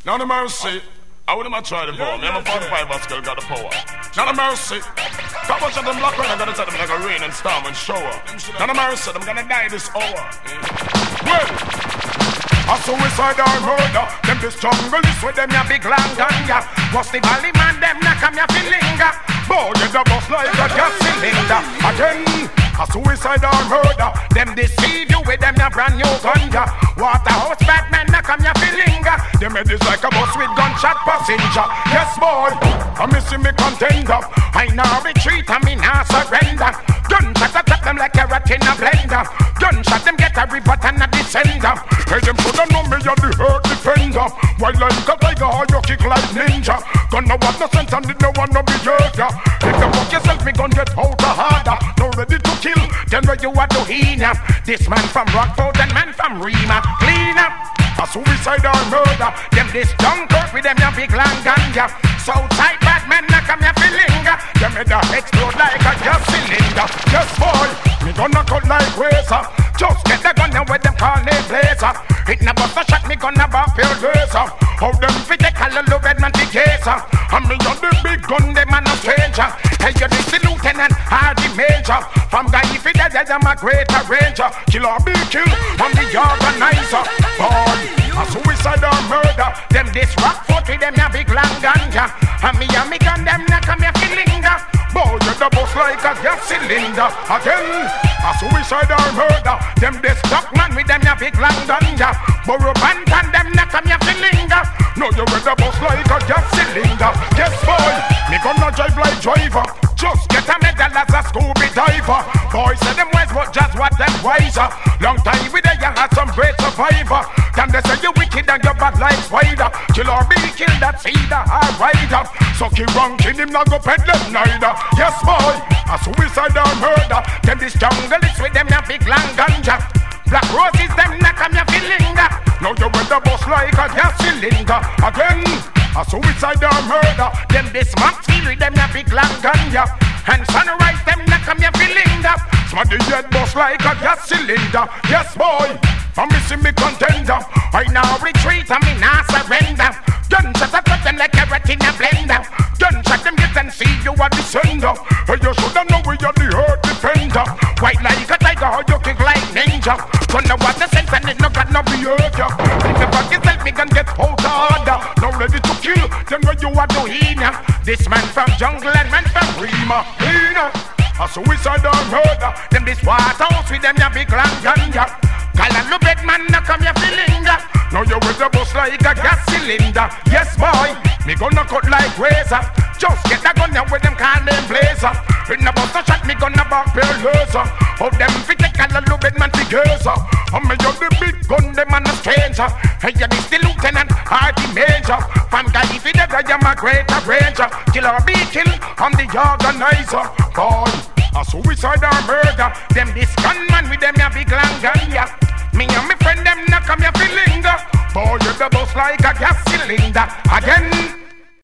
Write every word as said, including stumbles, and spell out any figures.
Now the mercy. I wouldn't have tried it for me. I'm a forty-five Pascal, got the power. Now the mercy. How much of them black men are gonna tell them like a rain and storm and shower? Now the mercy, I'm gonna die this hour. Well, a suicidal murder. Them this jungle is with them ya big long ganja. What's the valley man? Them na come ya filinga. Boy, you the boss like a gas cylinder. Again, a suicidal murder. Them deceive you with them ya brand new ganja. Waterhouse Batman na come ya filinga. Them head is like a bus with gunshot passenger. Yes boy, I'm missing me contender. I now retreat and me now surrender. Gunshot attack them like carrot in a blender. Gunshot them get a rebut and a descender. Hey them shoulda know me you're the hurt defender. While like a tiger how you kick like ninja. Gonna want no sense and did no want no behavior. If you fuck yourself me gun get out the harder. No ready to kill, then where you are to hina. This man from Rockford and man from Rima. Clean up. A suicidal murder. Them this Dunkirk with them ya big long ganja. Southside bad men na come ya filinga. Them head a explode like a gas cylinder. Yes boy, me gonna cut like razor. Just get the gun and with them call it blazer. It na bust a shot, me gonna bop your laser. How them fit the color low red man together. And me on the big gun, them man a stranger. Hey you this the lieutenant, Hardy Major. From guy if it dead, I'm a greater ranger. Kill or be killed, I'm the organizer. Boy, a suicidal murder. Them this rock foot with them ya big long ganja. And me and me gun them na come ya filinga. Boy, you the boss like a gas cylinder. Again, a suicidal murder. Them this duck man with them ya big long ganja. Burrow band and them na come ya filinga. No, you with the boss like a gas cylinder. Yes boy, me gonna drive like driver. Just get a medal as a Scooby diver. Boys say them wise but just what them wiser. Long time with the young had some great survivor. Them they say you wicked and you bad like spider. Kill or be killed, that's either or rider. So keep wrong, kill him not go peddle neither. Yes boy, a suicidal murder. Them this jungle is with them ya big long ganja. Black roses them na come ya filinga. Now you with the boss like a gas cylinder. Again, a suicidal murder. Them this Maxfield with them ya big long ganja. And sunrise them na come ya filinga. Smart the head boss like a gas cylinder. Yes boy, I'm missing me contender. I now retreat and me now surrender. Gunshot a cut them like carrot in a blender. Gunshot them get and see you a descender. Hey you shoulda know we are the hurt defender. White like a tiger how you kick like ninja. Gonna want the sense and it no got no behavior. If you fuck yourself me gun get out the order. Now ready to kill, then where you are to hina. This man from jungle and man from Rima. Hina, a suicidal murder. Them this Waterhouse with them ya big long ganja. Call a little bit man na come ya filinga. Now you with the boss like a gas cylinder. Yes boy, me gonna cut like razor. Just get the gun and with them call them blazer. In the bus a shot me gonna back pure laser. How them fit the call a little bit man together. And me on the big gun them man a stranger. Hey you this the lieutenant, Hardy Major. From guy if it I am a greater ranger. Kill or be killed, I'm the organizer. Boy, a suicidal murder. Them this gunman with them ya big long ganja. Me and my friend them na come ya filinga. Boy you the boss like a gas cylinder. Again,